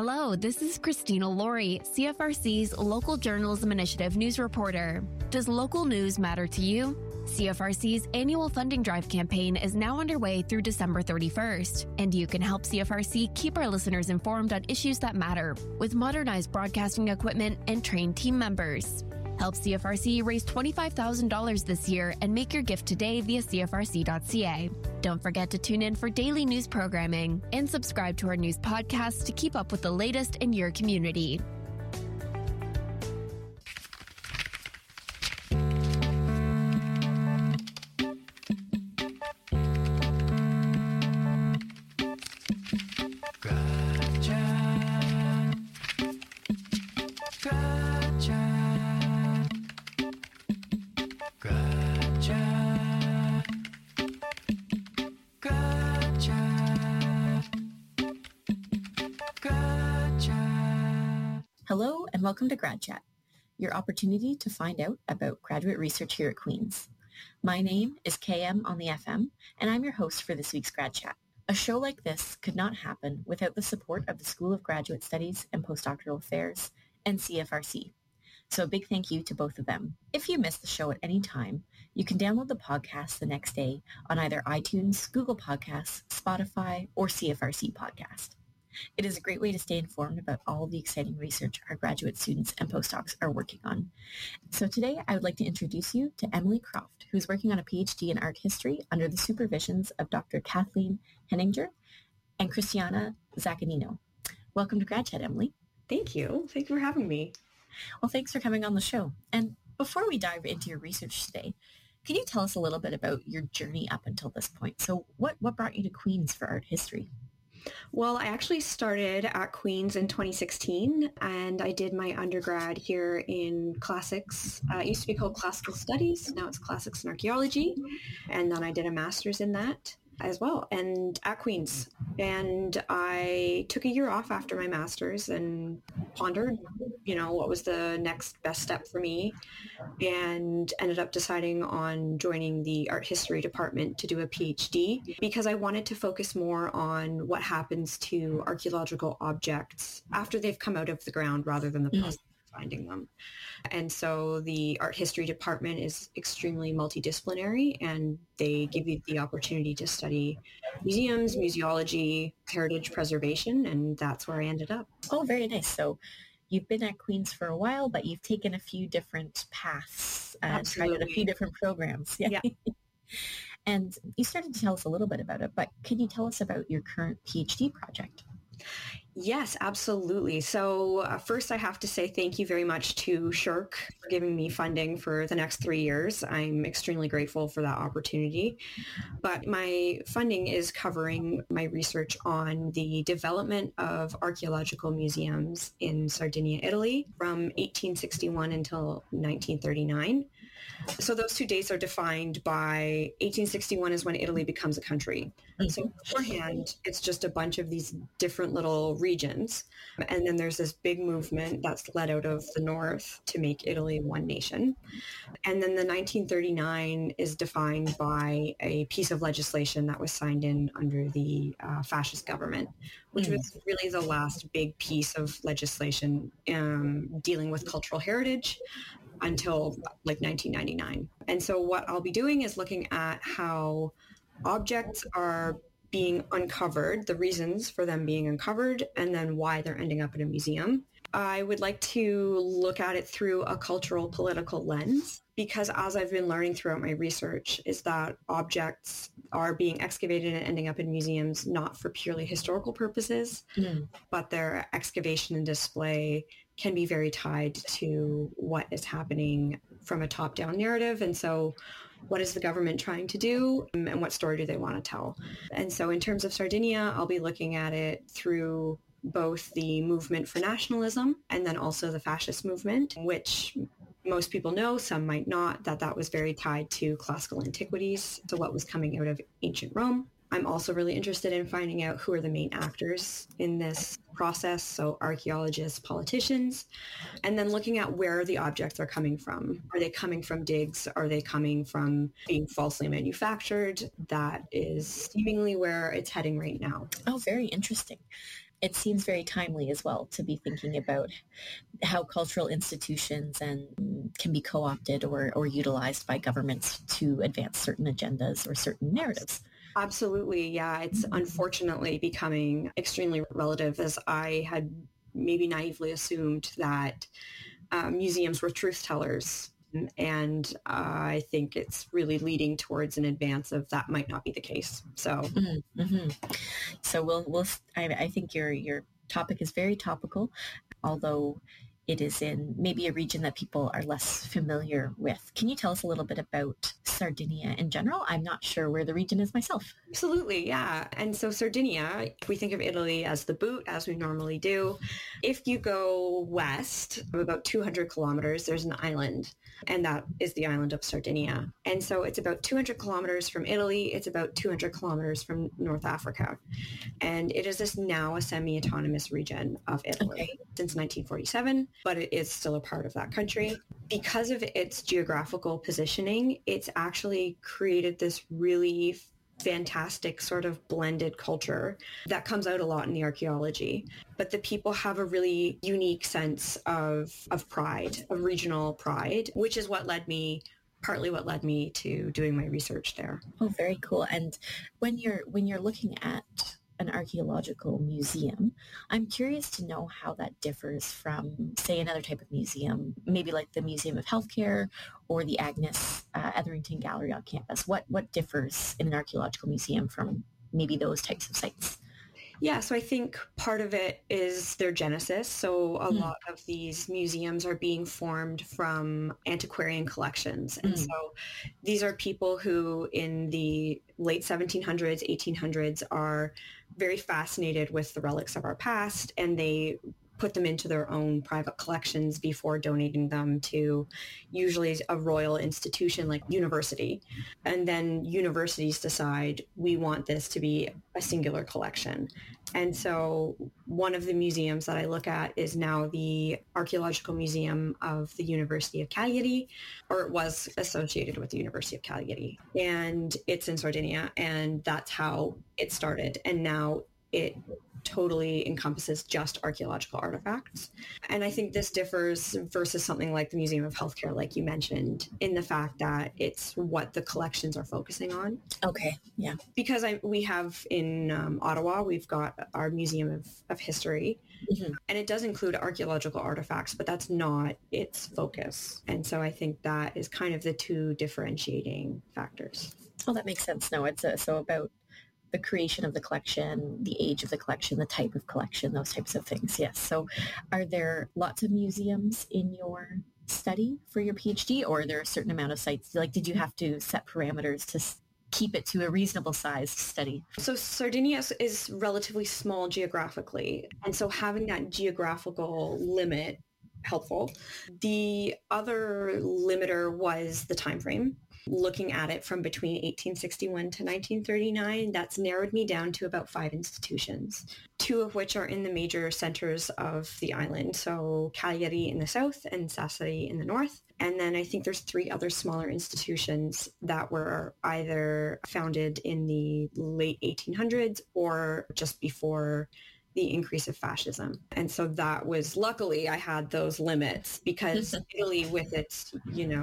Hello, this is Christina Laurie, CFRC's Local Journalism Initiative news reporter. Does local news matter to you? CFRC's annual funding drive campaign is now underway through December 31st, and you can help CFRC keep our listeners informed on issues that matter with modernized broadcasting equipment and trained team members. Help CFRC raise $25,000 this year and make your gift today via CFRC.ca. Don't forget to tune in for daily news programming and subscribe to our news podcast to keep up with the latest in your community. Hello and welcome to Grad Chat, your opportunity to find out about graduate research here at Queen's. My name is KM on the FM, and I'm your host for this week's Grad Chat. A show like this could not happen without the support of the School of Graduate Studies and Postdoctoral Affairs and CFRC. So a big thank you to both of them. If you missed the show at any time, you can download the podcast the next day on either iTunes, Google Podcasts, Spotify, or CFRC Podcast. It is a great way to stay informed about all the exciting research our graduate students and postdocs are working on. So today, I would like to introduce you to Emily Croft, who's working on a PhD in art history under the supervisions of Dr. Kathleen Henninger and Christiana Zaccanino. Welcome to Grad Chat, Emily. Thank you. Thank you for having me. Well, thanks for coming on the show. And before we dive into your research today, can you tell us a little bit about your journey up until this point? So what brought you to Queen's for art history? Well, I actually started at Queen's in 2016, and I did my undergrad here in classics. It used to be called classical studies. Now it's classics and archaeology. And then I did a master's in that as well, and at Queen's. And I took a year off after my master's and pondered, what was the next best step for me, and ended up deciding on joining the art history department to do a PhD because I wanted to focus more on what happens to archaeological objects after they've come out of the ground rather than the process of finding them. And so the art history department is extremely multidisciplinary, and they give you the opportunity to study museums, museology, heritage preservation, and that's where I ended up. Oh, very nice. So you've been at Queen's for a while, but you've taken a few different paths and tried out a few different programs. Yeah. And you started to tell us a little bit about it, but can you tell us about your current PhD project? Yes, absolutely. So first I have to say thank you very much to SSHRC for giving me funding for the next 3 years. I'm extremely grateful for that opportunity. But my funding is covering my research on the development of archaeological museums in Sardinia, Italy from 1861 until 1939. So those 2 dates are defined by 1861 is when Italy becomes a country. So beforehand, it's just a bunch of these different little regions. And then there's this big movement that's led out of the north to make Italy one nation. And then the 1939 is defined by a piece of legislation that was signed in under the fascist government, which was really the last big piece of legislation dealing with cultural heritage until like 1999. And so what I'll be doing is looking at how objects are being uncovered, the reasons for them being uncovered, and then why they're ending up in a museum. I would like to look at it through a cultural political lens, because as I've been learning throughout my research is that objects are being excavated and ending up in museums not for purely historical purposes, but their excavation and display can be very tied to what is happening from a top-down narrative. And so what is the government trying to do, and what story do they want to tell? And so in terms of Sardinia, I'll be looking at it through both the movement for nationalism and then also the fascist movement, which most people know, some might not, that was very tied to classical antiquities, to what was coming out of ancient Rome. I'm also really interested in finding out who are the main actors in this process, so archaeologists, politicians, and then looking at where the objects are coming from. Are they coming from digs? Are they coming from being falsely manufactured? That is seemingly where it's heading right now. Oh, very interesting. it seems very timely as well to be thinking about how cultural institutions can be co-opted or utilized by governments to advance certain agendas or certain narratives. Absolutely. Yeah. It's unfortunately becoming extremely relative, as I had maybe naively assumed that museums were truth tellers. And I think it's really leading towards an advance of that might not be the case. So, mm-hmm. So I think your topic is very topical, although it is in maybe a region that people are less familiar with. Can you tell us a little bit about Sardinia in general? I'm not sure where the region is myself. Absolutely, yeah. And so Sardinia, if we think of Italy as the boot, as we normally do, if you go west of about 200 kilometers, there's an island, and that is the island of Sardinia. And so it's about 200 kilometers from Italy. It's about 200 kilometers from North Africa. And it is this now a semi-autonomous region of Italy since 1947, but it is still a part of that country. Because of its geographical positioning, it's actually created this really fantastic sort of blended culture that comes out a lot in the archaeology. But the people have a really unique sense of pride, of regional pride, which is partly what led me to doing my research there. Oh, very cool. And when you're looking at an archaeological museum, I'm curious to know how that differs from, say, another type of museum, maybe like the Museum of Healthcare or the Agnes Etherington Gallery on campus. What differs in an archaeological museum from maybe those types of sites? Yeah, so I think part of it is their genesis. So a lot of these museums are being formed from antiquarian collections. And so these are people who in the late 1700s, 1800s are very fascinated with the relics of our past, and they put them into their own private collections before donating them to usually a royal institution like university. And then universities decide we want this to be a singular collection. And so one of the museums that I look at is now the Archaeological Museum of the University of Cagliari, or it was associated with the University of Cagliari. And it's in Sardinia, and that's how it started. And now it totally encompasses just archaeological artifacts. And I think this differs versus something like the Museum of Healthcare, like you mentioned, in the fact that it's what the collections are focusing on. Okay, yeah. Because we have in Ottawa, we've got our Museum of History, and it does include archaeological artifacts, but that's not its focus. And so I think that is kind of the two differentiating factors. Oh, that makes sense. No, it's so about the creation of the collection, the age of the collection, the type of collection, those types of things. Yes. So are there lots of museums in your study for your PhD, or are there a certain amount of sites? Like, did you have to set parameters to keep it to a reasonable sized study? So Sardinia is relatively small geographically. And so having that geographical limit helpful. The other limiter was the time frame. Looking at it from between 1861 to 1939, that's narrowed me down to about 5 institutions, 2 of which are in the major centers of the island. So Cagliari in the south and Sassari in the north. And then I think there's 3 other smaller institutions that were either founded in the late 1800s or just before the increase of fascism. And so that was, luckily I had those limits, because Italy, with its,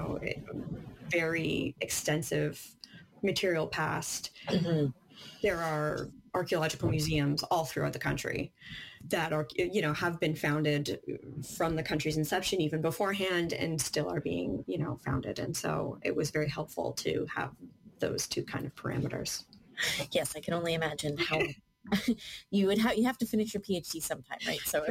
very extensive material past, there are archaeological museums all throughout the country that are, have been founded from the country's inception, even beforehand, and still are being, founded. And so it was very helpful to have those 2 kind of parameters. Yes, I can only imagine how you have to finish your PhD sometime, right? So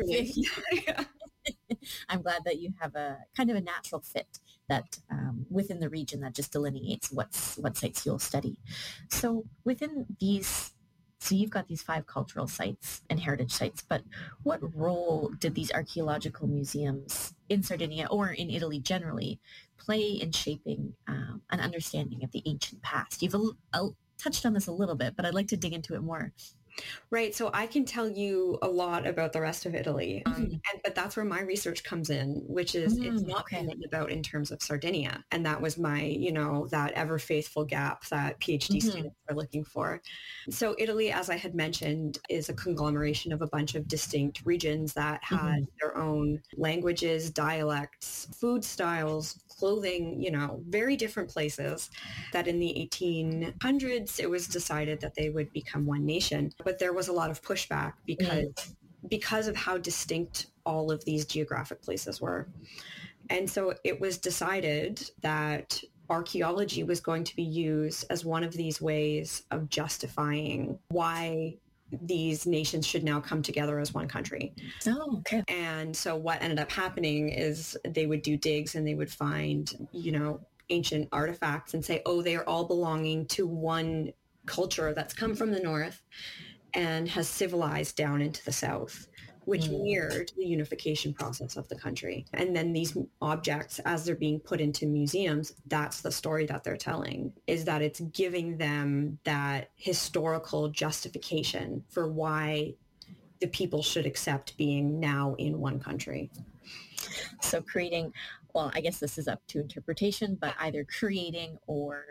I'm glad that you have a kind of a natural fit that within the region that just delineates what sites you'll study. So within these, so you've got these 5 cultural sites and heritage sites, but what role did these archaeological museums in Sardinia or in Italy generally play in shaping an understanding of the ancient past? You've touched on this a little bit, but I'd like to dig into it more. Right. So I can tell you a lot about the rest of Italy, but that's where my research comes in, which is it's not Okay. been about in terms of Sardinia. And that was my, that ever faithful gap that PhD students are looking for. So Italy, as I had mentioned, is a conglomeration of a bunch of distinct regions that had their own languages, dialects, food styles, clothing, very different places, that in the 1800s, it was decided that they would become one nation. But there was a lot of pushback because of how distinct all of these geographic places were. And so it was decided that archaeology was going to be used as one of these ways of justifying why these nations should now come together as one country. Oh, okay. And so what ended up happening is they would do digs and they would find, ancient artifacts and say, oh, they are all belonging to one culture that's come from the north and has civilized down into the south, which mirrored the unification process of the country. And then these objects, as they're being put into museums, that's the story that they're telling, is that it's giving them that historical justification for why the people should accept being now in one country. So creating, well, I guess this is up to interpretation, but either creating or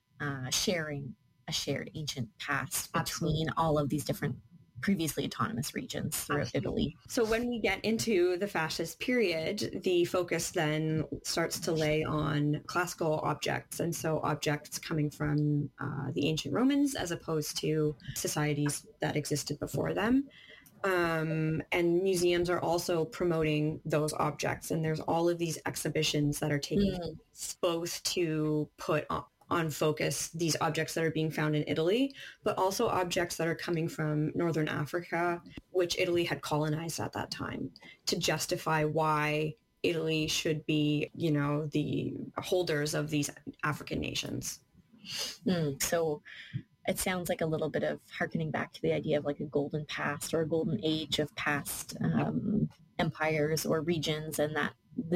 sharing a shared ancient past between all of these different previously autonomous regions throughout Italy. So when we get into the fascist period, the focus then starts to lay on classical objects. And so objects coming from the ancient Romans as opposed to societies that existed before them. And museums are also promoting those objects. And there's all of these exhibitions that are taking place both to put on focus these objects that are being found in Italy, but also objects that are coming from Northern Africa, which Italy had colonized at that time, to justify why Italy should be, the holders of these African nations. So it sounds like a little bit of harkening back to the idea of like a golden past or a golden age of past empires or regions, and that the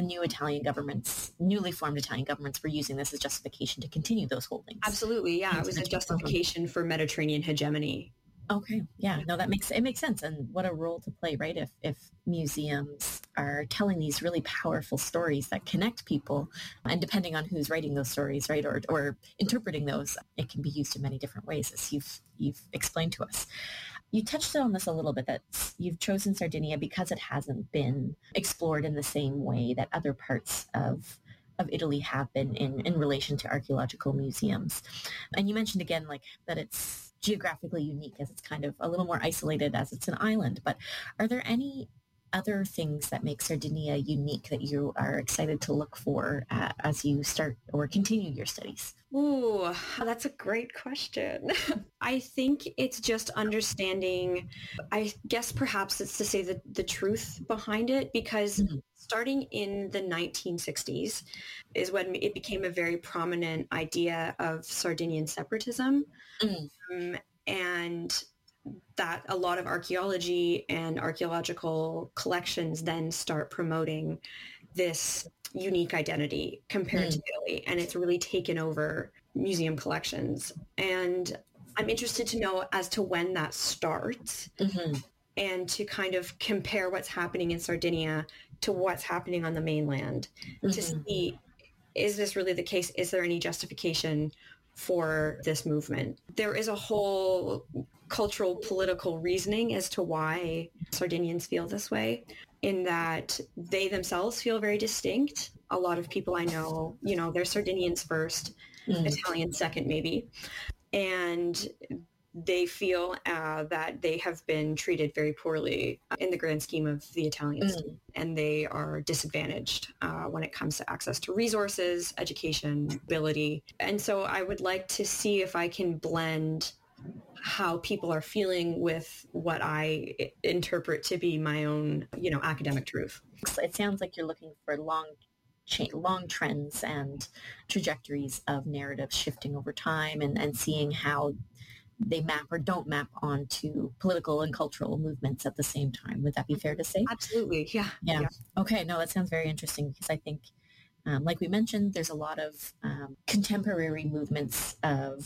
newly formed Italian governments were using this as justification to continue those holdings. Absolutely, yeah. It was a justification for Mediterranean hegemony. Okay, yeah, no, it makes sense. And what a role to play, right? If museums are telling these really powerful stories that connect people, and depending on who's writing those stories, right, or interpreting those, it can be used in many different ways, as you've explained to us. You touched on this a little bit, that you've chosen Sardinia because it hasn't been explored in the same way that other parts of Italy have been in relation to archaeological museums. And you mentioned again, like, that it's geographically unique as it's kind of a little more isolated as it's an island. But are there any other things that make Sardinia unique that you are excited to look for as you start or continue your studies? Ooh, that's a great question. I think it's just understanding, I guess perhaps it's to say the truth behind it, because starting in the 1960s is when it became a very prominent idea of Sardinian separatism. And that a lot of archaeology and archaeological collections then start promoting this unique identity compared to Italy. And it's really taken over museum collections. And I'm interested to know as to when that starts and to kind of compare what's happening in Sardinia to what's happening on the mainland to see, is this really the case? Is there any justification for this movement? There is a whole cultural, political reasoning as to why Sardinians feel this way, in that they themselves feel very distinct. A lot of people I know, they're Sardinians first, Italians second maybe. And they feel that they have been treated very poorly in the grand scheme of the Italians. And they are disadvantaged when it comes to access to resources, education, ability. And so I would like to see if I can blend how people are feeling with what I interpret to be my own, academic truth. It sounds like you're looking for long trends and trajectories of narratives shifting over time, and seeing how they map or don't map onto political and cultural movements at the same time. Would that be fair to say? Absolutely. Yeah. Okay. No, that sounds very interesting, because I think, like we mentioned, there's a lot of contemporary movements of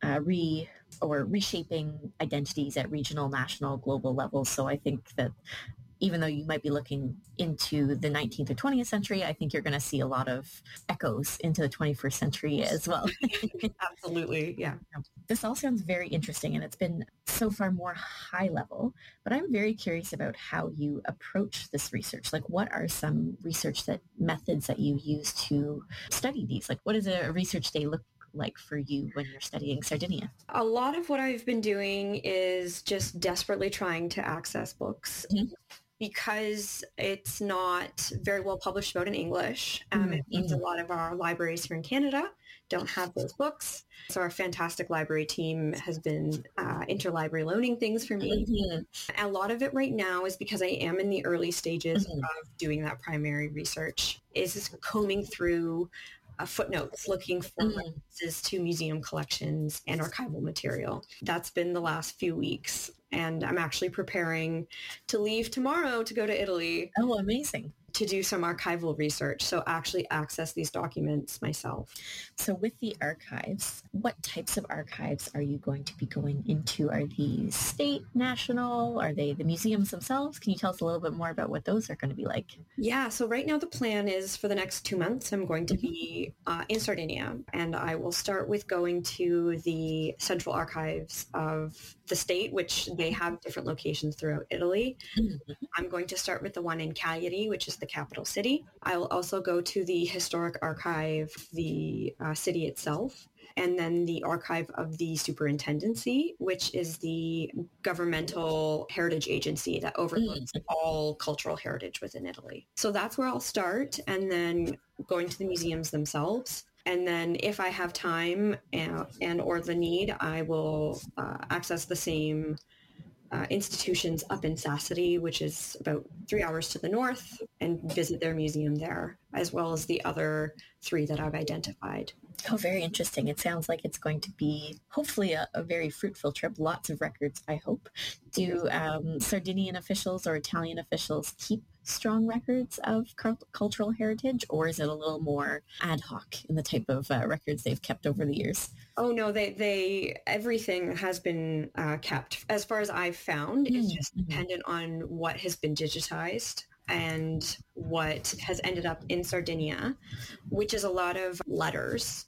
reshaping identities at regional, national, global levels. So I think that even though you might be looking into the 19th or 20th century, I think you're going to see a lot of echoes into the 21st century as well. Absolutely. Yeah. This all sounds very interesting, and it's been so far more high level, but I'm very curious about how you approach this research. Like, what are some research methods that you use to study these? Like, what does a research day look like for you when you're studying Sardinia? A lot of what I've been doing is just desperately trying to access books. Mm-hmm. Because it's not very well published about in English. It means a lot of our libraries here in Canada don't have those books. So our fantastic library team has been interlibrary loaning things for me. Mm-hmm. A lot of it right now is because I am in the early stages of doing that primary research, is combing through footnotes, looking for references to museum collections and archival material. That's been the last few weeks. And I'm actually preparing to leave tomorrow to go to Italy. Oh, amazing. To do some archival research. So actually access these documents myself. So with the archives, what types of archives are you going to be going into? Are these state, national? Are they the museums themselves? Can you tell us a little bit more about what those are going to be like? Yeah, so right now the plan is for the next 2 months, I'm going to be in Sardinia, and I will start with going to the central archives of the state, which they have different locations throughout Italy. I'm going to start with the one in Cagliari, which is the capital city. I will also go to the historic archive, the city itself, and then the archive of the superintendency, which is the governmental heritage agency that overlooks all cultural heritage within Italy. So that's where I'll start, and then going to the museums themselves. And then if I have time and or the need, I will access the same institutions up in Sassari, which is about 3 hours to the north, and visit their museum there, as well as the other 3 that I've identified. Oh, very interesting. It sounds like it's going to be hopefully a very fruitful trip. Lots of records, I hope. Do Sardinian officials or Italian officials keep strong records of cultural heritage, or is it a little more ad hoc in the type of records they've kept over the years? Oh no, they everything has been kept. As far as I've found, it's just dependent on what has been digitized and what has ended up in Sardinia, which is a lot of letters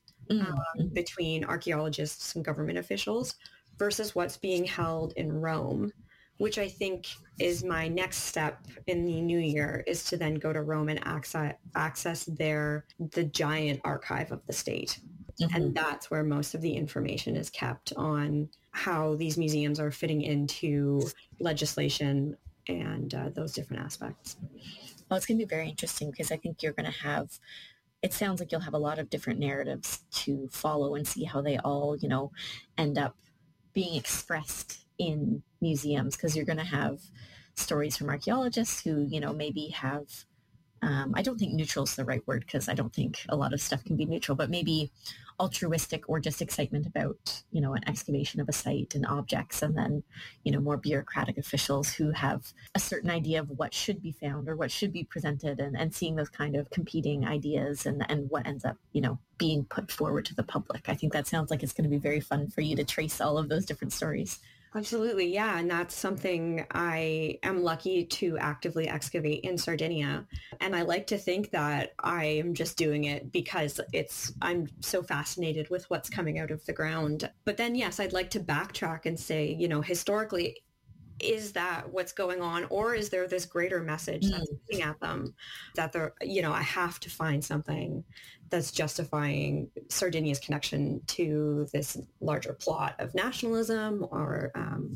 between archaeologists and government officials versus what's being held in Rome, which I think is my next step in the new year, is to then go to Rome and access the giant archive of the state. And that's where most of the information is kept on how these museums are fitting into legislation and those different aspects. Well, it's going to be very interesting because I think you're going to have, it sounds like you'll have a lot of different narratives to follow and see how they all, end up being expressed in museums, because you're going to have stories from archaeologists who, maybe have, I don't think neutral is the right word, because I don't think a lot of stuff can be neutral, but maybe altruistic or just excitement about, an excavation of a site and objects, and then, more bureaucratic officials who have a certain idea of what should be found or what should be presented, and seeing those kind of competing ideas and what ends up, being put forward to the public. I think that sounds like it's going to be very fun for you to trace all of those different stories. Absolutely. Yeah. And that's something I am lucky to actively excavate in Sardinia. And I like to think that I am just doing it because I'm so fascinated with what's coming out of the ground. But then, yes, I'd like to backtrack and say, historically, is that what's going on? Or is there this greater message that's looking at them that I have to find something that's justifying Sardinia's connection to this larger plot of nationalism or,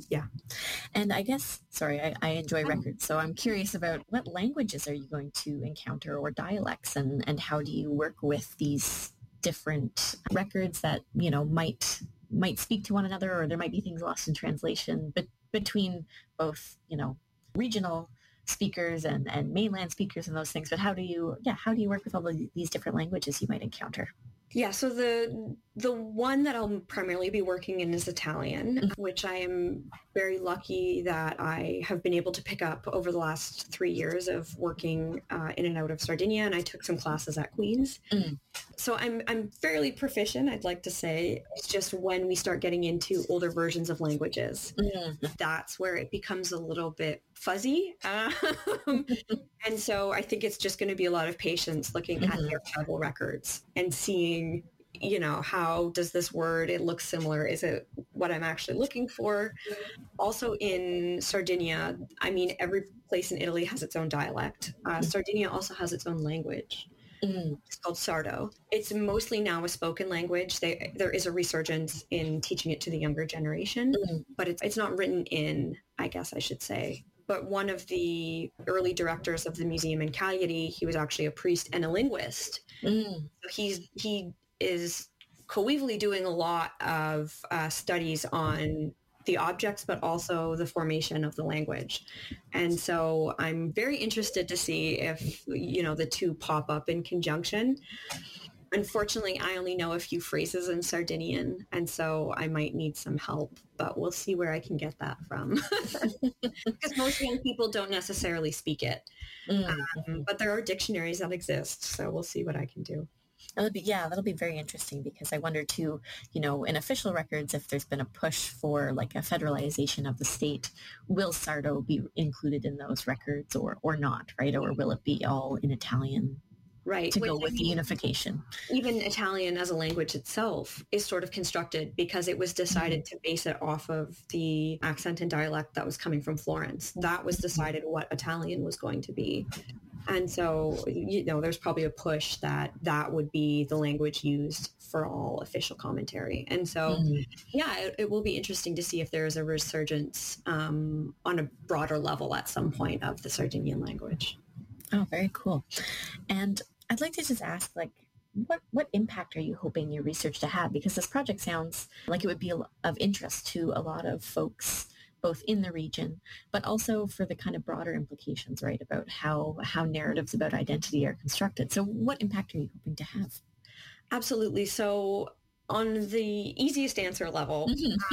And I guess, sorry, I enjoy records. So I'm curious about what languages are you going to encounter, or dialects, and how do you work with these different records that, might speak to one another, or there might be things lost in translation, but between both, regional speakers and mainland speakers and those things. But how do you work with all of these different languages you might encounter? Yeah, so the one that I'll primarily be working in is Italian, which I am very lucky that I have been able to pick up over the last 3 years of working in and out of Sardinia, and I took some classes at Queen's. So I'm fairly proficient, I'd like to say. It's just when we start getting into older versions of languages, that's where it becomes a little bit fuzzy. And so I think it's just going to be a lot of patience looking at the archival records and seeing, how does this word, it looks similar. Is it what I'm actually looking for? Also in Sardinia, every place in Italy has its own dialect. Sardinia also has its own language. It's called Sardo. It's mostly now a spoken language. There is a resurgence in teaching it to the younger generation, but it's not written in, I guess I should say. But one of the early directors of the museum in Cagliari, he was actually a priest and a linguist. So he is coevally doing a lot of studies on the objects, but also the formation of the language. And so I'm very interested to see if, the two pop up in conjunction. Unfortunately, I only know a few phrases in Sardinian, and so I might need some help, but we'll see where I can get that from. Because most young people don't necessarily speak it. But there are dictionaries that exist, so we'll see what I can do. That'll be very interesting, because I wonder too, in official records, if there's been a push for like a federalization of the state, will Sardo be included in those records or not, right? Or will it be all in Italian? Right. To go with the unification. Even Italian as a language itself is sort of constructed because it was decided to base it off of the accent and dialect that was coming from Florence. That was decided what Italian was going to be. And so, there's probably a push that would be the language used for all official commentary. And so, it will be interesting to see if there is a resurgence on a broader level at some point of the Sardinian language. Oh, very cool. And I'd like to just ask, what impact are you hoping your research to have? Because this project sounds like it would be of interest to a lot of folks, both in the region, but also for the kind of broader implications, right, about how narratives about identity are constructed. So what impact are you hoping to have? Absolutely. So on the easiest answer level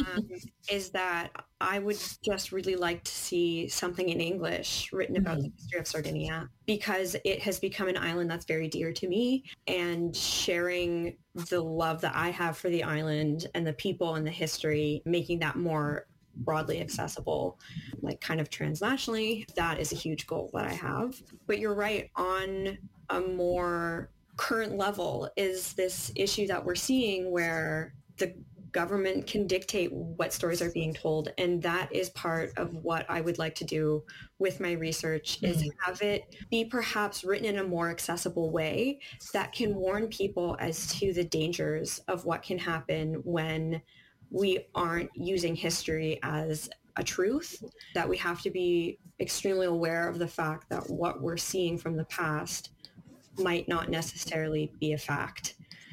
is that I would just really like to see something in English written about the history of Sardinia, because it has become an island that's very dear to me, and sharing the love that I have for the island and the people and the history, making that more broadly accessible, like kind of transnationally, that is a huge goal that I have. But you're right, on a more current level is this issue that we're seeing where the government can dictate what stories are being told. And that is part of what I would like to do with my research, is have it be perhaps written in a more accessible way that can warn people as to the dangers of what can happen when we aren't using history as a truth, that we have to be extremely aware of the fact that what we're seeing from the past might not necessarily be a fact.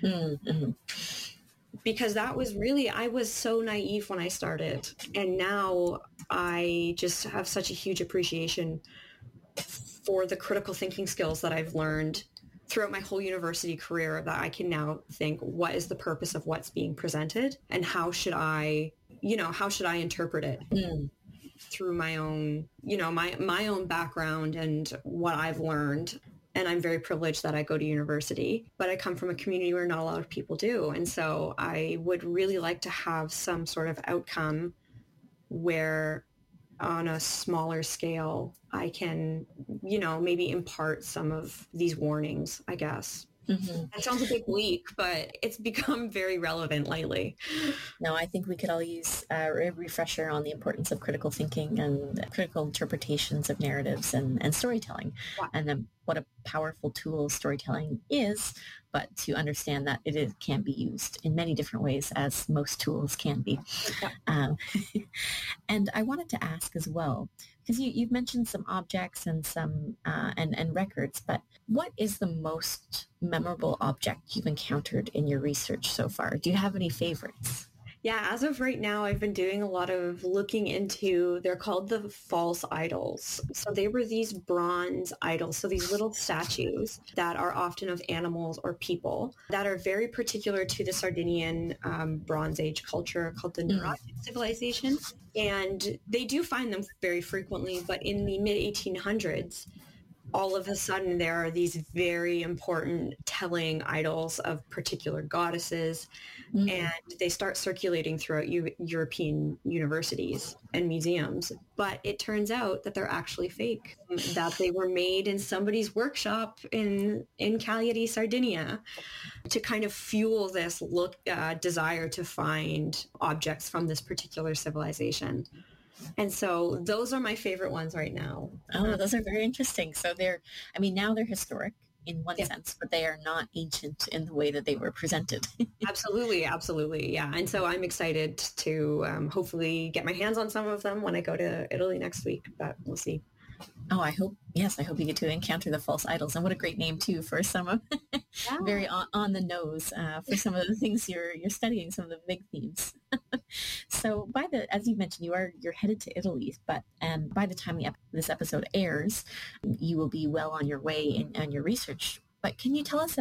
Because that was really, I was so naive when I started. And now I just have such a huge appreciation for the critical thinking skills that I've learned throughout my whole university career, that I can now think, what is the purpose of what's being presented, and how should I interpret it through my own, my own background and what I've learned. And I'm very privileged that I go to university, but I come from a community where not a lot of people do. And so I would really like to have some sort of outcome where on a smaller scale, I can, maybe impart some of these warnings, I guess. That sounds a bit bleak, but it's become very relevant lately. No, I think we could all use a refresher on the importance of critical thinking and critical interpretations of narratives and storytelling, and then what a powerful tool storytelling is, but to understand that it can be used in many different ways, as most tools can be. And I wanted to ask as well, because you've mentioned some objects and some and records, but what is the most memorable object you've encountered in your research so far? Do you have any favorites? Yeah, as of right now, I've been doing a lot of looking into, they're called the false idols. So they were these bronze idols, so these little statues that are often of animals or people that are very particular to the Sardinian Bronze Age culture called the Neurotic civilization. And they do find them very frequently, but in the mid-1800s, all of a sudden there are these very important telling idols of particular goddesses, and they start circulating throughout European universities and museums. But it turns out that they're actually fake, that they were made in somebody's workshop in Cagliari, Sardinia, to kind of fuel this desire to find objects from this particular civilization. And so those are my favorite ones right now. Oh, those are very interesting. So now they're historic in one sense, but they are not ancient in the way that they were presented. Absolutely. Absolutely. Yeah. And so I'm excited to hopefully get my hands on some of them when I go to Italy next week, but we'll see. Oh, I hope you get to encounter the false idols. And what a great name too for some of very on the nose for some of the things you're studying, some of the big themes. So as you mentioned, you're headed to Italy, but by the time this episode airs, you will be well on your way in your research. But can you tell us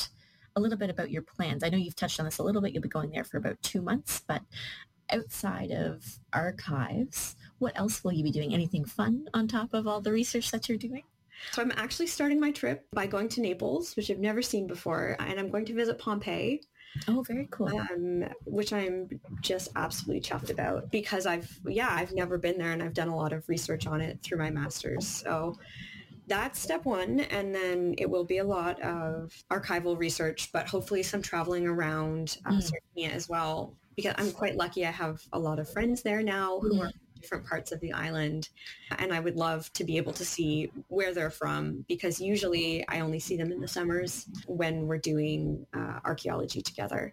a little bit about your plans? I know you've touched on this a little bit. You'll be going there for about 2 months, but outside of archives, what else will you be doing? Anything fun on top of all the research that you're doing? So I'm actually starting my trip by going to Naples, which I've never seen before, and I'm going to visit Pompeii. Oh, very cool. Which I'm just absolutely chuffed about because I've never been there, and I've done a lot of research on it through my master's. So that's step one. And then it will be a lot of archival research, but hopefully some traveling around Sardinia as well, because I'm quite lucky. I have a lot of friends there now who are different parts of the island, and I would love to be able to see where they're from, because usually I only see them in the summers when we're doing archaeology together.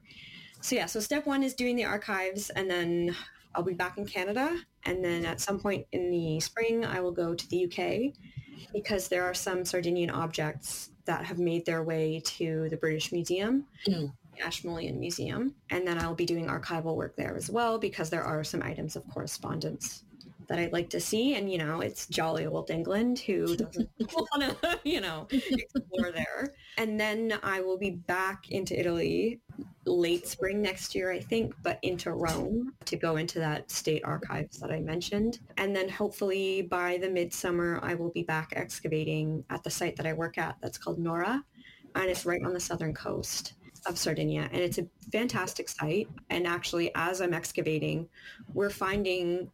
So step one is doing the archives, and then I'll be back in Canada, and then at some point in the spring I will go to the UK, because there are some Sardinian objects that have made their way to the British Museum, the Ashmolean Museum, and then I'll be doing archival work there as well, because there are some items of correspondence that I'd like to see. And, it's jolly old England, who doesn't want to, explore there. And then I will be back into Italy late spring next year, I think, but into Rome to go into that state archives that I mentioned. And then hopefully by the midsummer, I will be back excavating at the site that I work at that's called Nora, and it's right on the southern coast of Sardinia. And it's a fantastic site. And actually, as I'm excavating, we're finding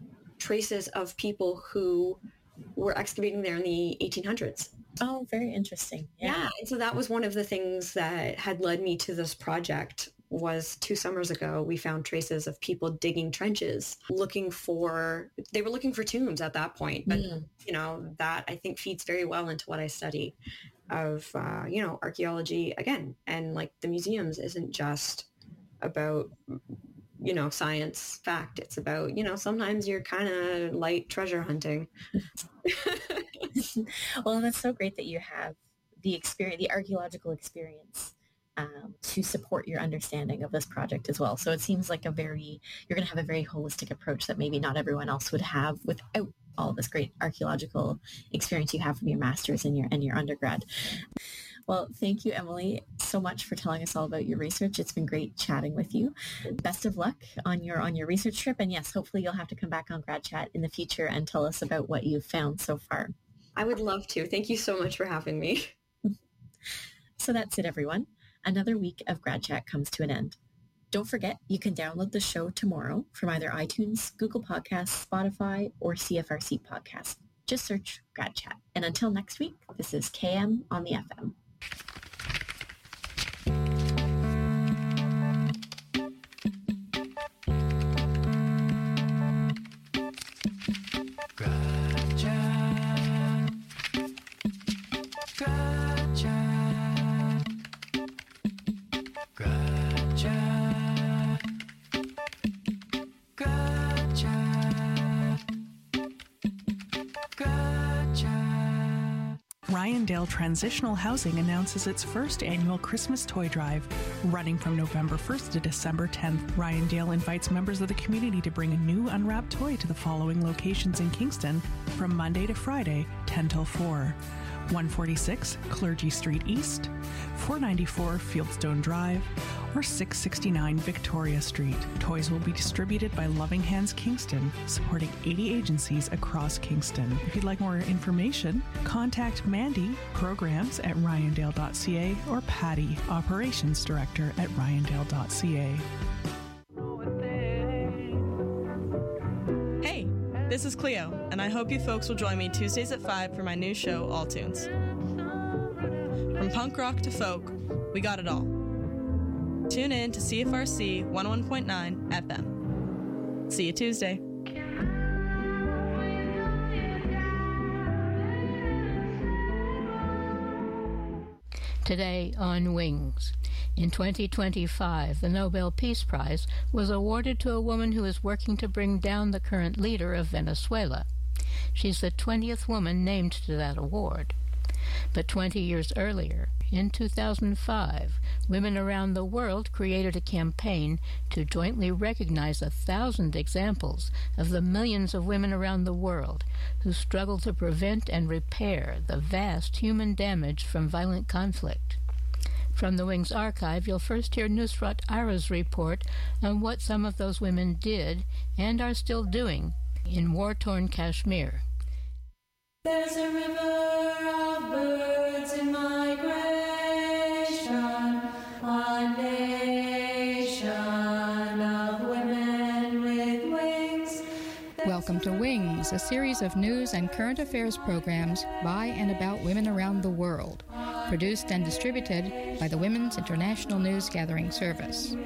traces of people who were excavating there in the 1800s. Oh, very interesting. Yeah. And so that was one of the things that had led me to this project. Was 2 summers ago, we found traces of people digging trenches, they were looking for tombs at that point. But, that I think feeds very well into what I study of, archaeology again. And like the museums isn't just about, science fact. It's about, sometimes you're kind of light treasure hunting. Well, that's so great that you have the archaeological experience to support your understanding of this project as well. So it seems like you're going to have a very holistic approach that maybe not everyone else would have without all this great archaeological experience you have from your master's and your undergrad. Well, thank you, Emily, so much for telling us all about your research. It's been great chatting with you. Best of luck on your research trip. And yes, hopefully you'll have to come back on Grad Chat in the future and tell us about what you've found so far. I would love to. Thank you so much for having me. So that's it, everyone. Another week of Grad Chat comes to an end. Don't forget, you can download the show tomorrow from either iTunes, Google Podcasts, Spotify, or CFRC Podcast. Just search Grad Chat. And until next week, this is KM on the FM. Ryandale Transitional Housing announces its first annual Christmas Toy Drive. Running from November 1st to December 10th, Ryandale invites members of the community to bring a new unwrapped toy to the following locations in Kingston from Monday to Friday, 10 till 4. 146 Clergy Street East, 494 Fieldstone Drive, or 669 Victoria Street. Toys will be distributed by Loving Hands Kingston, supporting 80 agencies across Kingston. If you'd like more information, contact Mandy, programs at ryandale.ca, or Patty, operations director at ryandale.ca. Hey, this is Cleo, and I hope you folks will join me Tuesdays at 5 for my new show, All Tunes. From punk rock to folk, we got it all. Tune in to CFRC 101.9 FM. See you Tuesday. Today on Wings. In 2025, the Nobel Peace Prize was awarded to a woman who is working to bring down the current leader of Venezuela. She's the 20th woman named to that award. But 20 years earlier, in 2005, women around the world created a campaign to jointly recognize 1,000 examples of the millions of women around the world who struggle to prevent and repair the vast human damage from violent conflict. From the Wings archive, you'll first hear Nusrat Ara's report on what some of those women did and are still doing in war-torn Kashmir. There's a river of birds in migration, a nation of women with wings. Welcome to Wings, a series of news and current affairs programs by and about women around the world, produced and distributed by the Women's International News Gathering Service.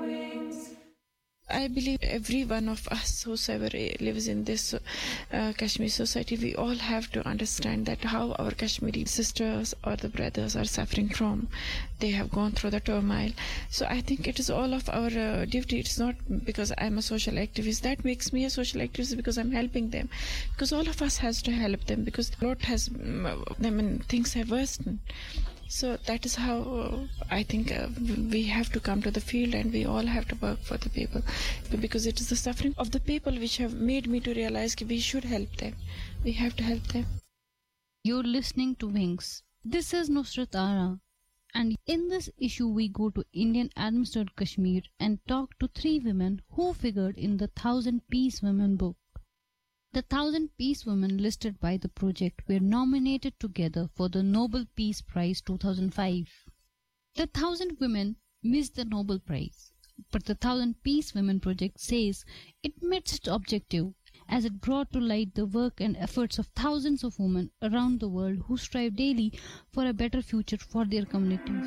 I believe every one of us whosoever lives in this Kashmir society, we all have to understand that how our Kashmiri sisters or the brothers are suffering from. They have gone through the turmoil. So I think it is all of our duty. It's not because I'm a social activist. That makes me a social activist because I'm helping them. Because all of us has to help them because a lot has things have worsened. So that is how I think we have to come to the field and we all have to work for the people. Because it is the suffering of the people which have made me to realize that we should help them. We have to help them. You're listening to Wings. This is Nusrat Ara. And in this issue we go to Indian administered Kashmir and talk to 3 women who figured in the 1,000 Peace Women book. The 1,000 Peace Women listed by the project were nominated together for the Nobel Peace Prize 2005. The 1,000 women missed the Nobel Prize, but the 1,000 Peace Women project says it met its objective as it brought to light the work and efforts of thousands of women around the world who strive daily for a better future for their communities.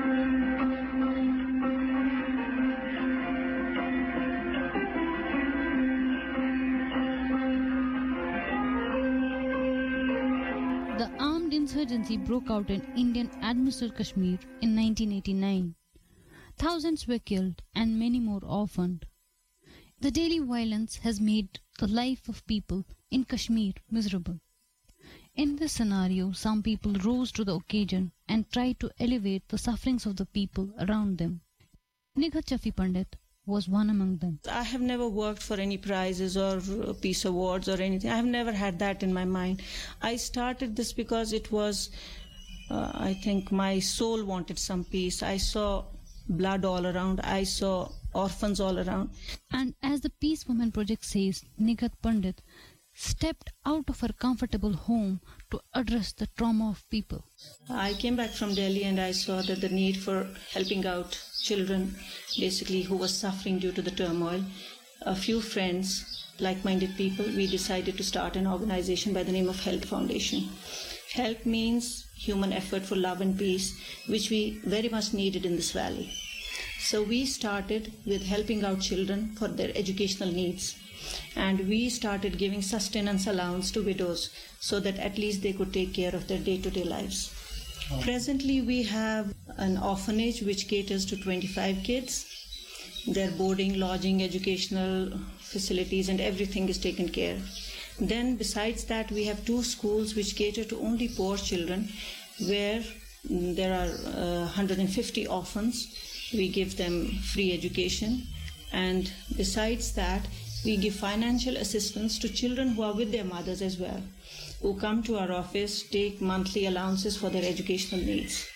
The armed insurgency broke out in Indian administered Kashmir in 1989. Thousands were killed and many more orphaned. The daily violence has made the life of people in Kashmir miserable. In this scenario, some people rose to the occasion and tried to elevate the sufferings of the people around them. Nighat Shafi Pandit was one among them. I have never worked for any prizes or peace awards or anything. I have never had that in my mind. I started this because it was, I think my soul wanted some peace. I saw blood all around. I saw orphans all around. And as the Peace Women Project says, Nighat Pandit stepped out of her comfortable home to address the trauma of people. I came back from Delhi and I saw that the need for helping out children, basically who were suffering due to the turmoil. A few friends, like-minded people, we decided to start an organization by the name of HELP Foundation. HELP means human effort for love and peace, which we very much needed in this valley. So we started with helping out children for their educational needs. And we started giving sustenance allowance to widows so that at least they could take care of their day-to-day lives. Presently, we have an orphanage which caters to 25 kids. Their boarding, lodging, educational facilities and everything is taken care. Then besides that, we have 2 schools which cater to only poor children where there are 150 orphans. We give them free education. And besides that, we give financial assistance to children who are with their mothers as well, who come to our office, take monthly allowances for their educational needs.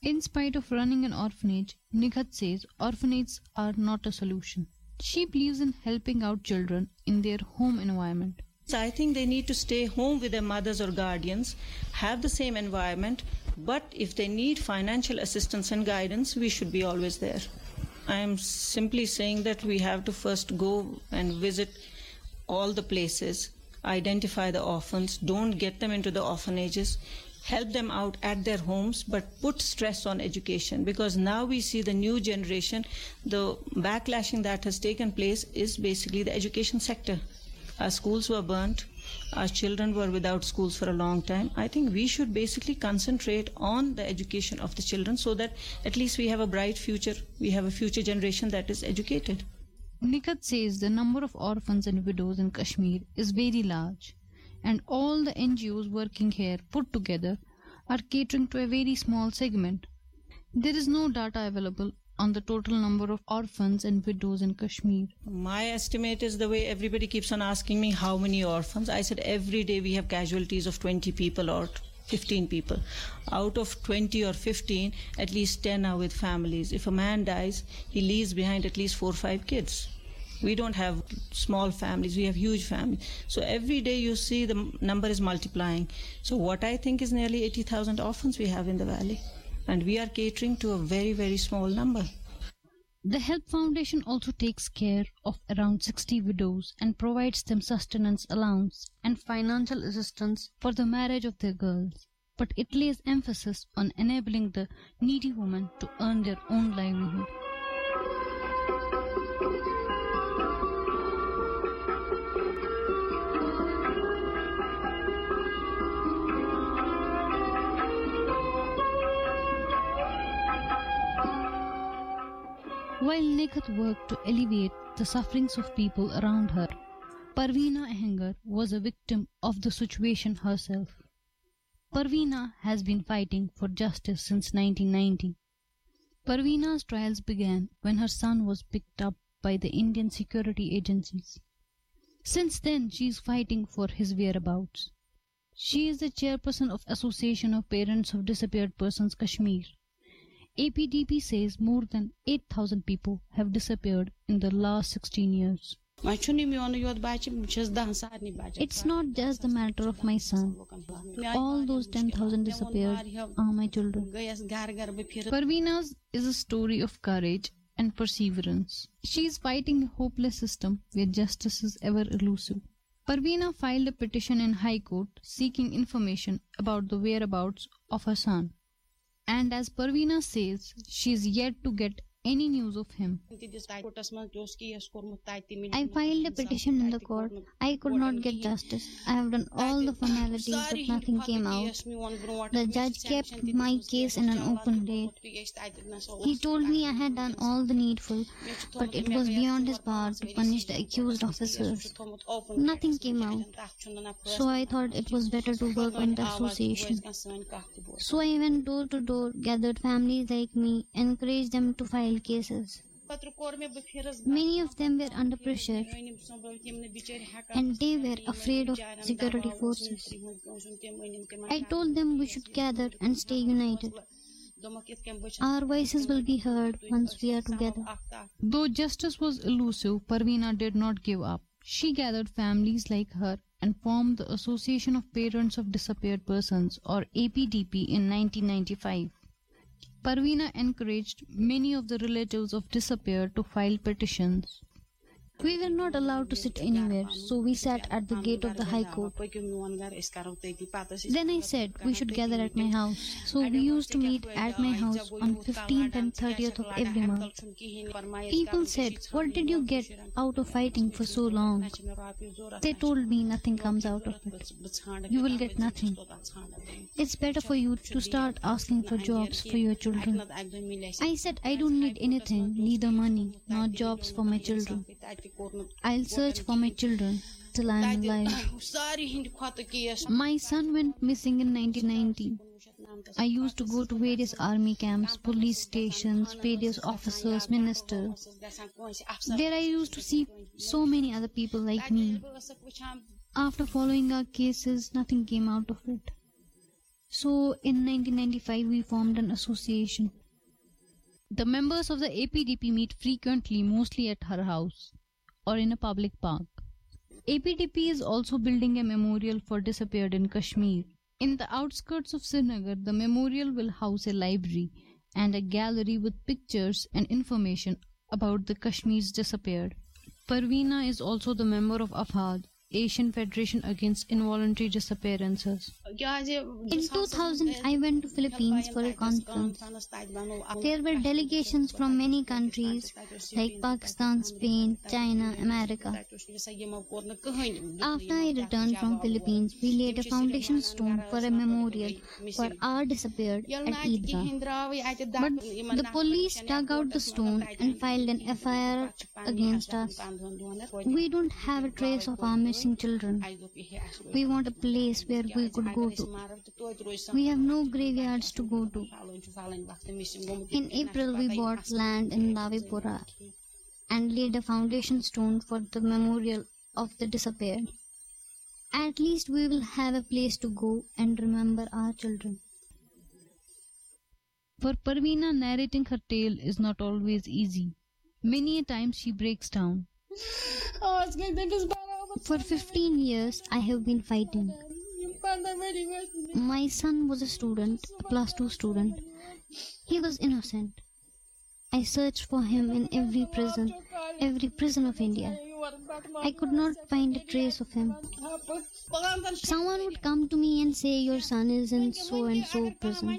In spite of running an orphanage, Nighat says orphanages are not a solution. She believes in helping out children in their home environment. So I think they need to stay home with their mothers or guardians, have the same environment, but if they need financial assistance and guidance, we should be always there. I am simply saying that we have to first go and visit all the places, identify the orphans, don't get them into the orphanages, help them out at their homes, but put stress on education, because now we see the new generation, the backlashing that has taken place is basically the education sector. Our schools were burnt, our children were without schools for a long time. I think we should basically concentrate on the education of the children so that at least we have a bright future, we have a future generation that is educated. Nighat says the number of orphans and widows in Kashmir is very large, and all the NGOs working here put together are catering to a very small segment. There is no data available on the total number of orphans and widows in Kashmir. My estimate is the way everybody keeps on asking me how many orphans. I said every day we have casualties of 20 people or 15 people. Out of 20 or 15, at least 10 are with families. If a man dies, he leaves behind at least 4 or 5 kids. We don't have small families, we have huge families. So every day you see the number is multiplying. So what I think is nearly 80,000 orphans we have in the valley. And we are catering to a very, very small number. The Help Foundation also takes care of around 60 widows and provides them sustenance allowance and financial assistance for the marriage of their girls. But it lays emphasis on enabling the needy women to earn their own livelihood. While Nighat worked to alleviate the sufferings of people around her, Parveena Ahengar was a victim of the situation herself. Parveena has been fighting for justice since 1990. Parveena's trials began when her son was picked up by the Indian security agencies. Since then, she is fighting for his whereabouts. She is the chairperson of Association of Parents of Disappeared Persons Kashmir. APDP says more than 8,000 people have disappeared in the last 16 years. It's not just the matter of my son. All those 10,000 disappeared are my children. Parveena's is a story of courage and perseverance. She is fighting a hopeless system where justice is ever elusive. Parveena filed a petition in High Court seeking information about the whereabouts of her son. And as Parveena says, she is yet to get any news of him. I filed a petition in the court. I could not get justice. I have done all the formalities, but nothing came out. The judge kept my case in an open date. He told me I had done all the needful, but it was beyond his power to punish the accused officers. Nothing came out. So I thought it was better to work with the association. So I went door to door, gathered families like me, encouraged them to file cases. Many of them were under pressure and they were afraid of security forces. I told them we should gather and stay united. Our voices will be heard once we are together. Though justice was elusive, Parveena did not give up. She gathered families like her and formed the Association of Parents of Disappeared Persons, or APDP, in 1995. Parveena encouraged many of the relatives of disappeared to file petitions. We were not allowed to sit anywhere, so we sat at the gate of the High Court. Then I said we should gather at my house, so we used to meet at my house on 15th and 30th of every month. People said, "What did you get out of fighting for so long?" They told me nothing comes out of it. You will get nothing. It's better for you to start asking for jobs for your children. I said I don't need anything, neither money nor jobs for my children. I'll search for my children till I am alive. My son went missing in 1990. I used to go to various army camps, police stations, various officers, ministers. There I used to see so many other people like me. After following our cases, nothing came out of it. So in 1995 we formed an association. The members of the APDP meet frequently, mostly at her house or in a public park. APDP is also building a memorial for disappeared in Kashmir. In the outskirts of Srinagar, the memorial will house a library and a gallery with pictures and information about the Kashmirs disappeared. Parveena is also the member of AFAD, Asian Federation Against Involuntary Disappearances. In 2000, I went to Philippines for a conference. There were delegations from many countries like Pakistan, Spain, China, America. After I returned from Philippines, we laid a foundation stone for a memorial for our disappeared at Eidgah. But the police dug out the stone and filed an FIR against us. We don't have a trace of our missing children. We want a place where we could go to. We have no graveyards to go to. In April, we bought land in Lavipura and laid a foundation stone for the memorial of the disappeared. At least we will have a place to go and remember our children. For Parveena, narrating her tale is not always easy. Many a time she breaks down. For 15 years, I have been fighting. My son was a student, a plus 2 student. He was innocent. I searched for him in every prison of India. I could not find a trace of him. Someone would come to me and say, your son is in so-and-so prison.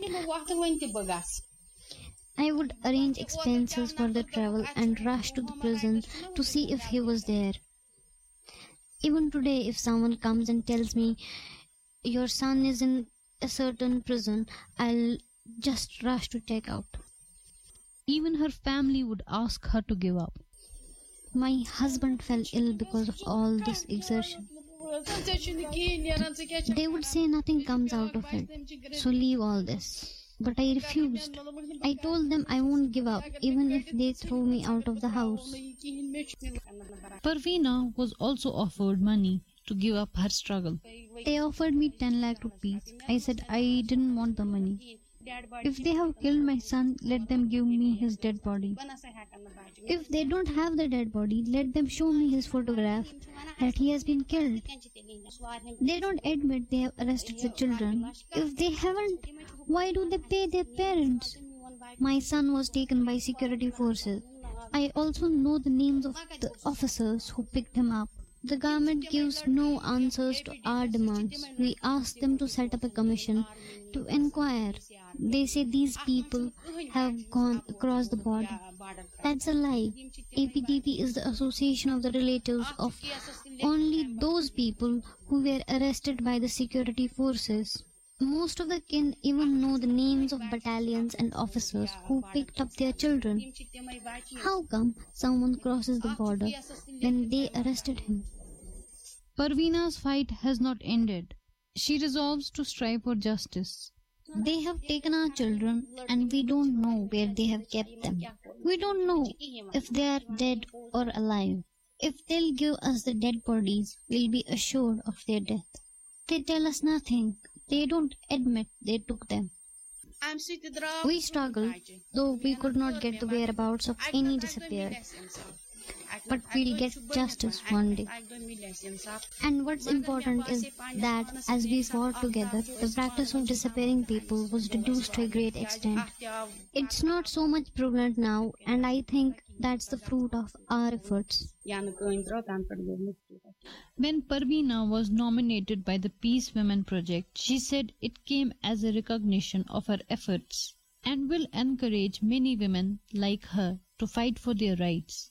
I would arrange expenses for the travel and rush to the prison to see if he was there. Even today, if someone comes and tells me, your son is in a certain prison, I'll just rush to check out. Even her family would ask her to give up. My husband fell ill because of all this exertion. They would say nothing comes out of it, so leave all this. But I refused. I told them I won't give up, even if they throw me out of the house. Parveena was also offered money to give up her struggle. They offered me 10 lakh rupees. I said I didn't want the money. If they have killed my son, let them give me his dead body. If they don't have the dead body, let them show me his photograph that he has been killed. They don't admit they have arrested the children. If they haven't, why do they pay their parents? My son was taken by security forces. I also know the names of the officers who picked him up. The government gives no answers to our demands. We ask them to set up a commission to inquire. They say these people have gone across the border. That's a lie. APDP is the association of the relatives of only those people who were arrested by the security forces. Most of the kin even know the names of battalions and officers who picked up their children. How come someone crosses the border when they arrested him? Parveena's fight has not ended. She resolves to strive for justice. They have taken our children and we don't know where they have kept them. We don't know if they are dead or alive. If they'll give us the dead bodies, we'll be assured of their death. They tell us nothing. They don't admit they took them. We struggled, though we could not get the whereabouts of any disappeared. But we'll get justice one day. And what's important is that as we fought together, the practice of disappearing people was reduced to a great extent. It's not so much prevalent now, and I think that's the fruit of our efforts. When Parveena was nominated by the Peace Women Project, she said it came as a recognition of her efforts and will encourage many women like her to fight for their rights.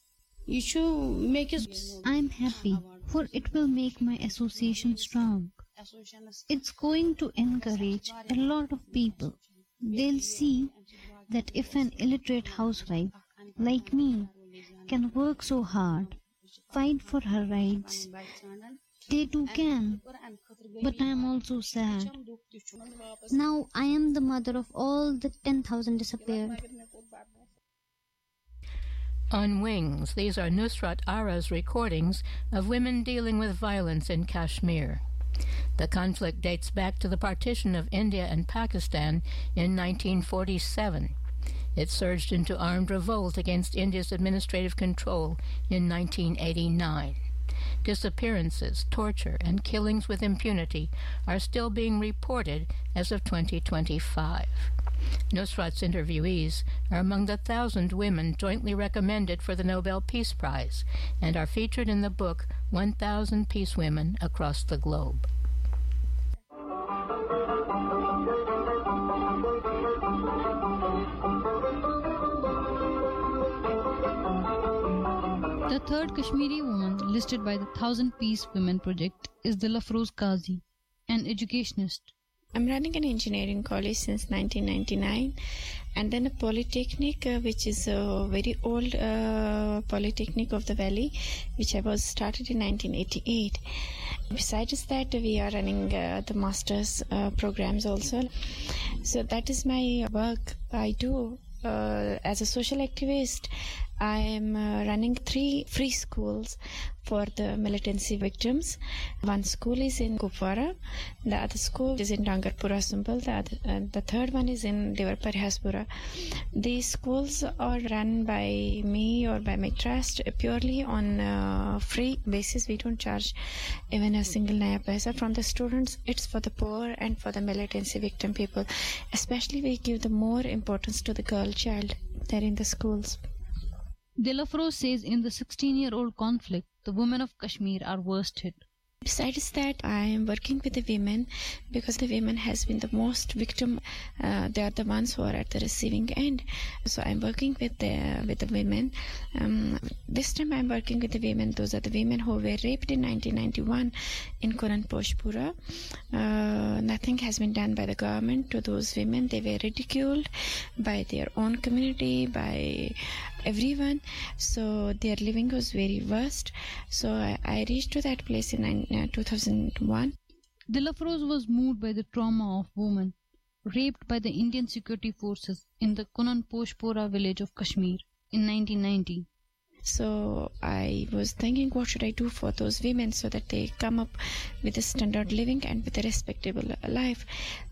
I'm happy, for it will make my association strong. It's going to encourage a lot of people. They'll see that if an illiterate housewife like me can work so hard, fight for her rights, they too can. But I am also sad. Now I am the mother of all the 10,000 disappeared. On Wings, these are Nusrat Ara's recordings of women dealing with violence in Kashmir. The conflict dates back to the partition of India and Pakistan in 1947. It surged into armed revolt against India's administrative control in 1989. Disappearances, torture, and killings with impunity are still being reported as of 2025. Nusrat's interviewees are among the 1,000 women jointly recommended for the Nobel Peace Prize and are featured in the book 1,000 Peace Women Across the Globe. The third Kashmiri woman listed by the 1,000 Peace Women Project is Dilafroz Qazi, an educationist. I'm running an engineering college since 1999, and then a polytechnic, which is a very old polytechnic of the valley, which I was started in 1988. Besides that, we are running the master's programs also. So that is my work I do. As a social activist, I am running 3 free schools for the militancy victims. One school is in Kupwara, the other school is in Dangarpura Sumbal, the third one is in Devarparhaspura. These schools are run by me or by my trust purely on free basis. We don't charge even a single naya paisa from the students. It's for the poor and for the militancy victim people. Especially we give the more importance to the girl child there in the schools. Dilafroz says in the 16-year-old conflict, the women of Kashmir are worst hit. Besides that, I am working with the women because the women has been the most victim. They are the ones who are at the receiving end. So I'm working with the women. This time I'm working with the women. Those are the women who were raped in 1991 in Kunanposhpura. Nothing has been done by the government to those women. They were ridiculed by their own community, by everyone. So their living was very worst. So I reached to that place in 2001. Dilafroz was moved by the trauma of women raped by the Indian security forces in the Kunanposhpora village of Kashmir in 1990. So I was thinking, what should I do for those women so that they come up with a standard living and with a respectable life.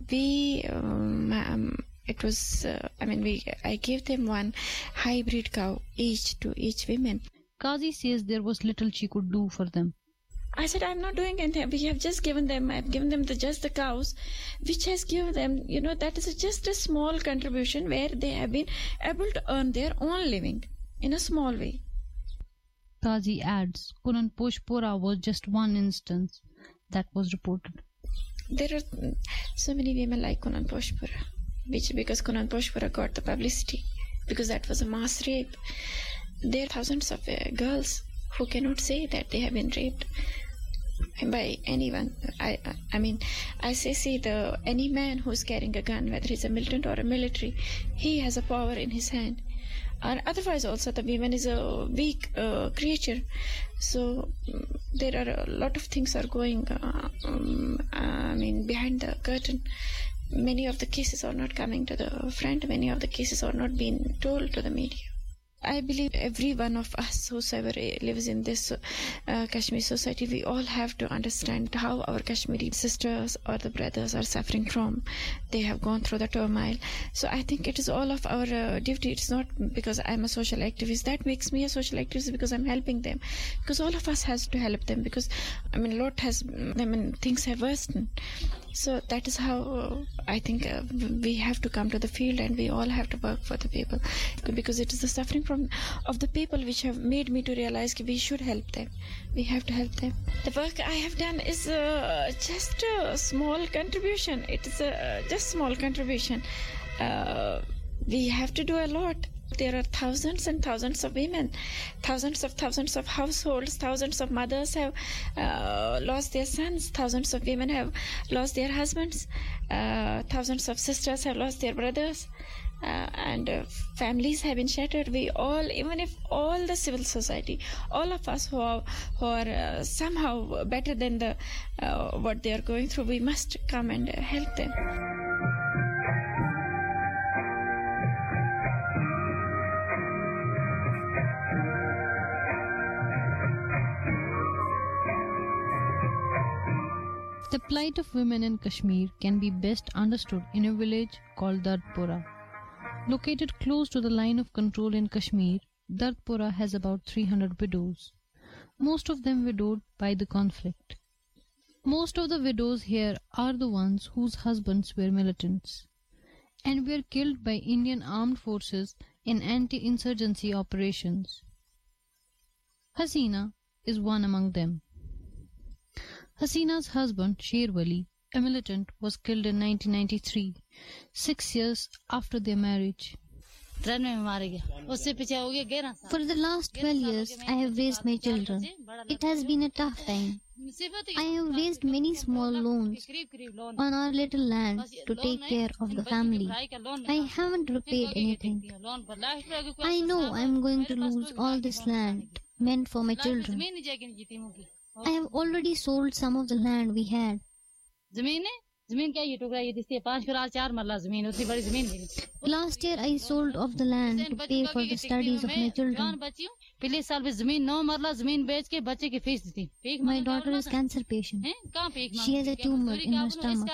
I gave them one hybrid cow each to each women. Qazi says there was little she could do for them. I said, I'm not doing anything. We have just given them, I've given them just the cows, which has given them, that is just a small contribution where they have been able to earn their own living in a small way. Qazi adds, Kunanposhpora was just one instance that was reported. There are so many women like Kunanposhpora, because Kunanposhpora got the publicity, because that was a mass rape. There are thousands of girls who cannot say that they have been raped by anyone. I say any man who's carrying a gun, whether he's a militant or a military, he has a power in his hand. And otherwise also the woman is a weak creature. So there are a lot of things are going behind the curtain. Many of the cases are not coming to the front. Many of the cases are not being told to the media. I believe every one of us whosoever lives in this Kashmir society, we all have to understand how our Kashmiri sisters or the brothers are suffering from. They have gone through the turmoil. So I think it is all of our duty. It's not because I'm a social activist. That makes me a social activist because I'm helping them. Because all of us has to help them because, things have worsened. So that is how I think we have to come to the field and we all have to work for the people. Because it is the suffering of the people which have made me to realize that we should help them. We have to help them. The work I have done is just a small contribution. It is just small contribution. We have to do a lot. There are thousands and thousands of women, thousands of households, thousands of mothers have lost their sons, thousands of women have lost their husbands, thousands of sisters have lost their brothers, and families have been shattered. We all, even if all the civil society, all of us who are somehow better than what they are going through, we must come and help them. The plight of women in Kashmir can be best understood in a village called Dardpora. Located close to the line of control in Kashmir, Dardpora has about 300 widows, most of them widowed by the conflict. Most of the widows here are the ones whose husbands were militants and were killed by Indian armed forces in anti-insurgency operations. Hasina is one among them. Hasina's husband, Sher Wali, a militant, was killed in 1993, 6 years after their marriage. For the last 12 years, I have raised my children. It has been a tough time. I have raised many small loans on our little land to take care of the family. I haven't repaid anything. I know I am going to lose all this land meant for my children. I have already sold some of the land we had. Last year I sold off the land to pay for the studies of my children. My daughter is cancer patient. She has a tumor in her stomach.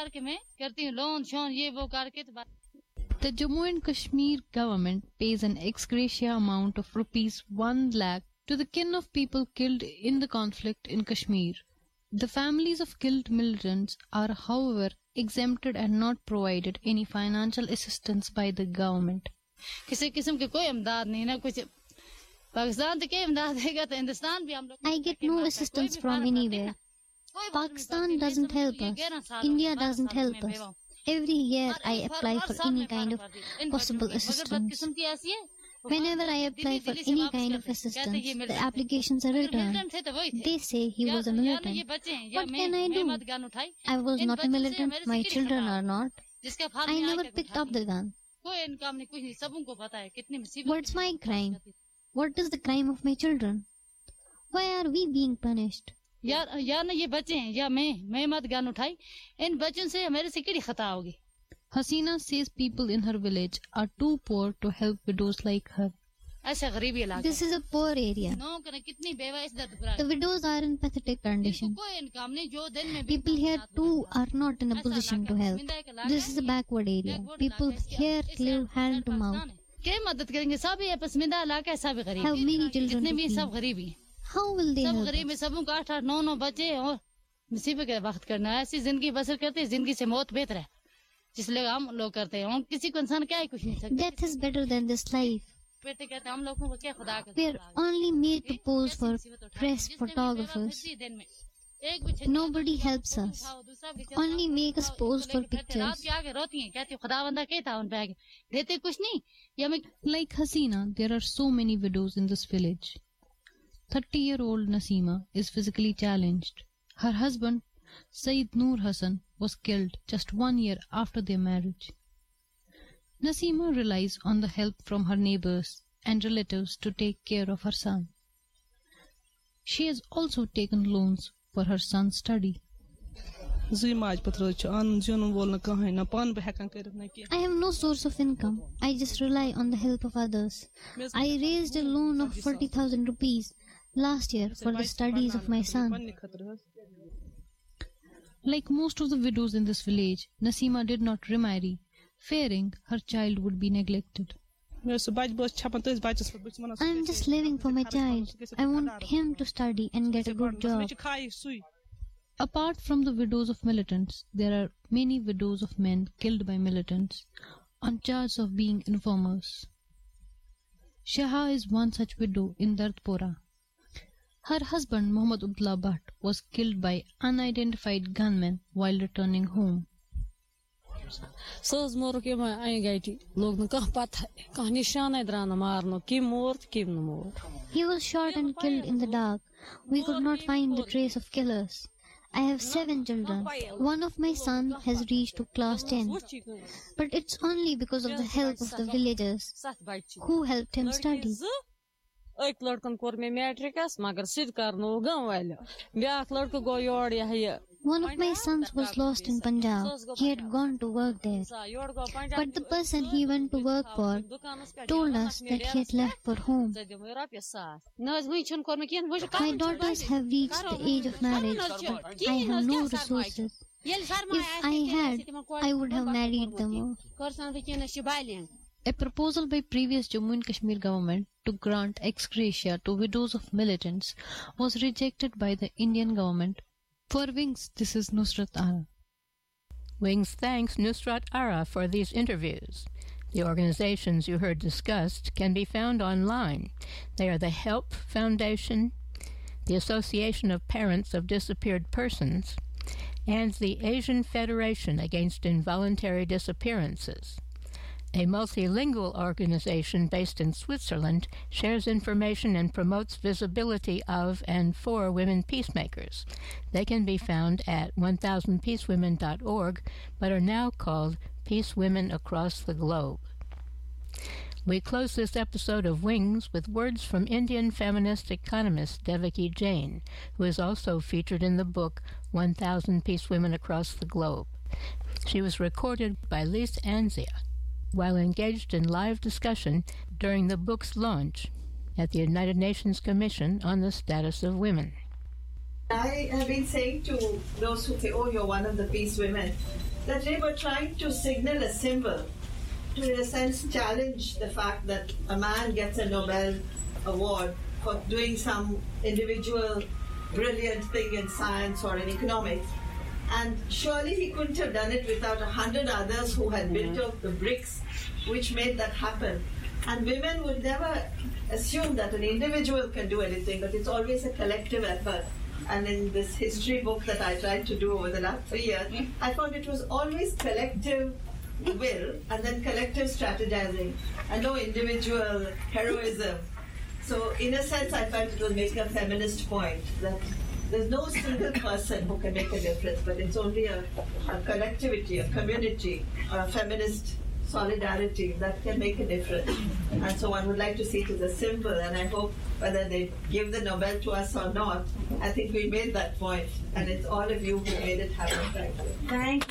The Jammu and Kashmir government pays an ex gratia amount of rupees 1 lakh to the kin of people killed in the conflict in Kashmir. The families of killed militants are, however, exempted and not provided any financial assistance by the government. I get no assistance from anywhere. Pakistan doesn't help us. India doesn't help us. Every year I apply for any kind of possible assistance. Whenever I apply for any kind of assistance, the applications are returned. They say he was a militant. What can I do? I was not a militant. My children are not. I never picked up the gun. What's my crime? What is the crime of my children? Why are we being punished? Hasina says people in her village are too poor to help widows like her. This is a poor area. The widows are in pathetic condition. People here too are not in a position to help. This is a backward area. People here live hand to mouth. Have many children to feed. How will they help us? Death is better than this life. We are only made to pose for press photographers. Nobody helps us. Only make us pose for pictures. Like Hasina, there are so many widows in this village. 30-year-old Nasima is physically challenged. Her husband, Sayyid Noor Hassan, was killed just 1 year after their marriage. Nasima relies on the help from her neighbors and relatives to take care of her son. She has also taken loans for her son's study. I have no source of income. I just rely on the help of others. I raised a loan of 40,000 rupees last year for the studies of my son. Like most of the widows in this village, Nasima did not remarry, fearing her child would be neglected. I am just living for my child. I want him to study and get a good job. Apart from the widows of militants, there are many widows of men killed by militants on charge of being informers. Shaha is one such widow in Dardpora. Her husband, Muhammad Abdullah Bhatt, was killed by unidentified gunmen while returning home. He was shot and killed in the dark. We could not find the trace of killers. I have 7 children. One of my sons has reached to class 10. But it's only because of the help of the villagers who helped him study. One of my sons was lost in Punjab. He had gone to work there. But the person he went to work for told us that he had left for home. My daughters have reached the age of marriage, but I have no resources. If I had, I would have married them all. A proposal by previous Jammu and Kashmir government to grant ex gratia to widows of militants was rejected by the Indian government. For Wings, this is Nusrat Ara. Wings thanks Nusrat Ara for these interviews. The organizations you heard discussed can be found online. They are the HELP Foundation, the Association of Parents of Disappeared Persons, and the Asian Federation Against Involuntary Disappearances. A multilingual organization based in Switzerland shares information and promotes visibility of and for women peacemakers. They can be found at 1000peacewomen.org, but are now called Peace Women Across the Globe. We close this episode of Wings with words from Indian feminist economist Devaki Jain, who is also featured in the book 1000 Peace Women Across the Globe. She was recorded by Lise Anzia while engaged in live discussion during the book's launch at the United Nations Commission on the Status of Women. I have been saying to those who say, oh, you're one of the peace women, that they were trying to signal a symbol to, in a sense, challenge the fact that a man gets a Nobel Award for doing some individual brilliant thing in science or in economics. And surely he couldn't have done it without 100 others who had built up the bricks which made that happen. And women would never assume that an individual can do anything, but it's always a collective effort. And in this history book that I tried to do over the last 3 years, I found it was always collective will and then collective strategizing and no individual heroism. So in a sense, I felt it was making a feminist point that there's no single person who can make a difference, but it's only a collectivity, a community, or a feminist solidarity that can make a difference. And so one would like to see it as a symbol, and I hope whether they give the Nobel to us or not, I think we made that point, and it's all of you who made it happen. Thank you. Thank you.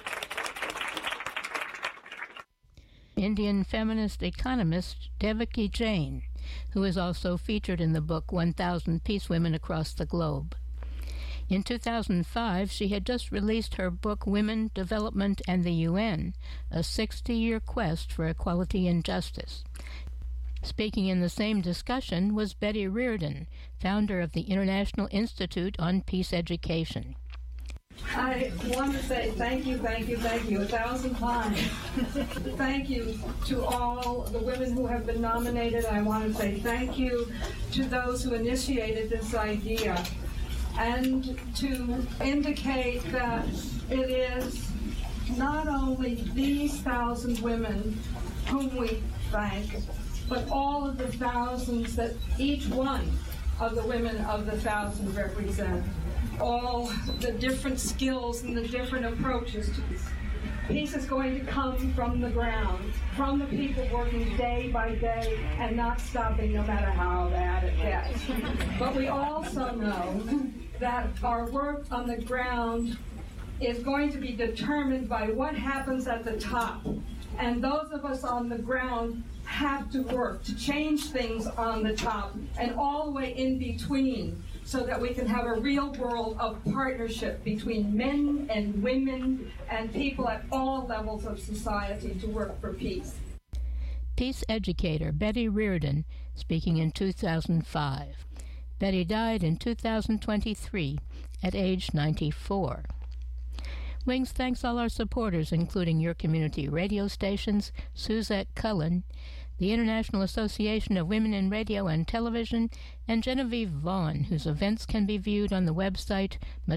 Indian feminist economist Devaki Jain, who is also featured in the book 1000 Peace Women Across the Globe. In 2005, she had just released her book Women, Development, and the UN, a 60-year quest for equality and justice. Speaking in the same discussion was Betty Reardon, founder of the International Institute on Peace Education. I want to say thank you 1,000 times. Thank you to all the women who have been nominated. I want to say thank you to those who initiated this idea, and to indicate that it is not only these 1,000 women whom we thank, but all of the thousands that each one of the women of the 1,000 represent. All the different skills and the different approaches to peace. Peace is going to come from the ground, from the people working day by day and not stopping no matter how bad it gets. But we also know that our work on the ground is going to be determined by what happens at the top. And those of us on the ground have to work to change things on the top and all the way in between, so that we can have a real world of partnership between men and women and people at all levels of society to work for peace. Peace educator Betty Reardon, speaking in 2005. Betty died in 2023 at age 94. Wings thanks all our supporters, including your community radio stations, Suzette Cullen, the International Association of Women in Radio and Television, and Genevieve Vaughn, whose events can be viewed on the website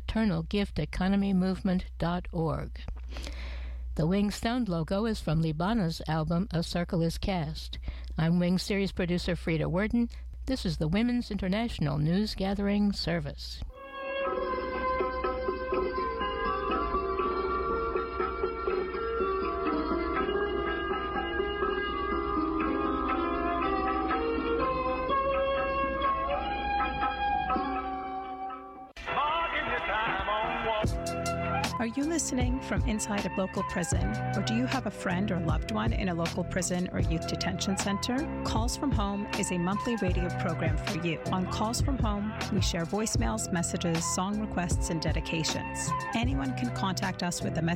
maternalgifteconomymovement.org. The Wings sound logo is from Libana's album A Circle is Cast. I'm Wings series producer Frida Worden. This is the Women's International News Gathering Service. Are you listening from inside a local prison, or do you have a friend or loved one in a local prison or youth detention center? Calls from Home is a monthly radio program for you. On Calls from Home, we share voicemails, messages, song requests, and dedications. Anyone can contact us with a message